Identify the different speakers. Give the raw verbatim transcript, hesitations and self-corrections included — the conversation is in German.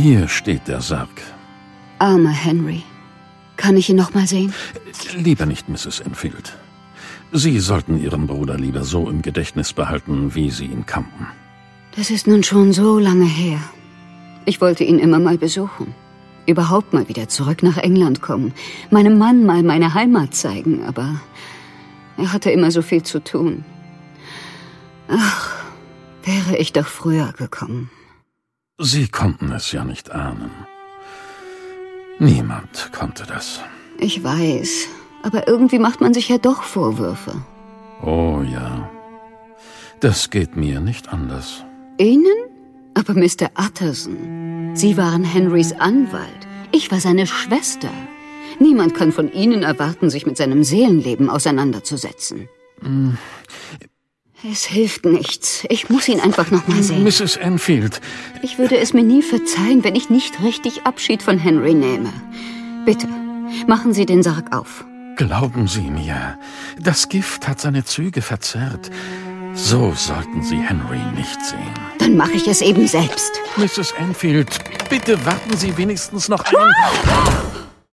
Speaker 1: Hier steht der Sarg.
Speaker 2: Armer Henry. Kann ich ihn noch mal sehen?
Speaker 1: Lieber nicht, Misses Enfield. Sie sollten Ihren Bruder lieber so im Gedächtnis behalten, wie Sie ihn kannten.
Speaker 2: Das ist nun schon so lange her. Ich wollte ihn immer mal besuchen. Überhaupt mal wieder zurück nach England kommen. Meinem Mann mal meine Heimat zeigen, aber er hatte immer so viel zu tun. Ach, wäre ich doch früher gekommen.
Speaker 1: Sie konnten es ja nicht ahnen. Niemand konnte das.
Speaker 2: Ich weiß, aber irgendwie macht man sich ja doch Vorwürfe.
Speaker 1: Oh ja, das geht mir nicht anders.
Speaker 2: Ihnen? Aber Mister Utterson, Sie waren Henrys Anwalt. Ich war seine Schwester. Niemand kann von Ihnen erwarten, sich mit seinem Seelenleben auseinanderzusetzen.
Speaker 1: Mm.
Speaker 2: Es hilft nichts. Ich muss ihn einfach noch mal sehen.
Speaker 1: Misses Enfield.
Speaker 2: Ich würde es mir nie verzeihen, wenn ich nicht richtig Abschied von Henry nehme. Bitte, machen Sie den Sarg auf.
Speaker 1: Glauben Sie mir, das Gift hat seine Züge verzerrt. So sollten Sie Henry nicht sehen.
Speaker 2: Dann mache ich es eben selbst.
Speaker 1: Misses Enfield, bitte warten Sie wenigstens noch einen...